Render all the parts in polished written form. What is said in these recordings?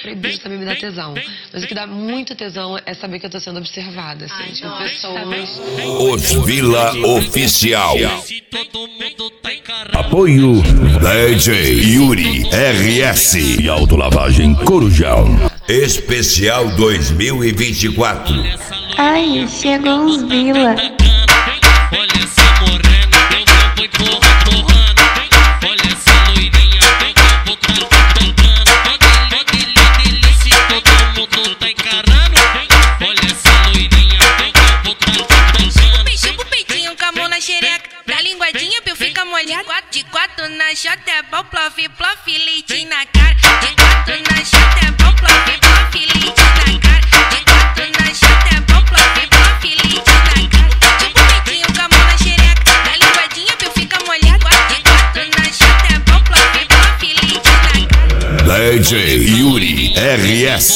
proibido também me dá tesão. Mas o que dá muito tesão é saber que eu tô sendo observada, assim. Tipo, pessoas... Os Vila Oficial. Apoio DJ Yuri RS e Autolavagem Corujão. Especial 2024. Ai, chegou os Vila. Olha essa morena, eu vou empurrando. Olha essa loirinha, eu vou cantando. Delícia, todo mundo tá encarando. Olha essa loirinha, eu vou cantando. Chupa o peitinho com a mão na xereca. Pra linguadinha, pio fica molhado. De quatro na chota é bom, plof, leite na cara. De quatro na chota é bom, plof, leite na cara. De quatro na chota é bom, plof, leite na cara. Chupa o peitinho com a mão na xereca. Pra linguadinha, pio fica molhado. De quatro na chota é bom, plof, leite na cara. DJ Yuri RS.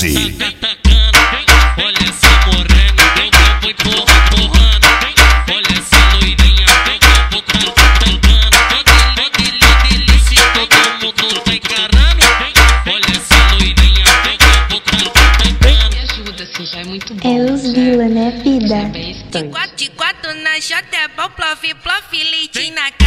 Olha essa morena, eu vou empurrando. Olha essa loirinha, eu vou cantando. Delícia, todo mundo tá encarando. Olha essa loirinha, eu vou cantando. Me ajuda, assim, já é muito bom. É os Vila, né, Já é vida? bem excitante. De quatro na chota é bom, plof, leite na cara.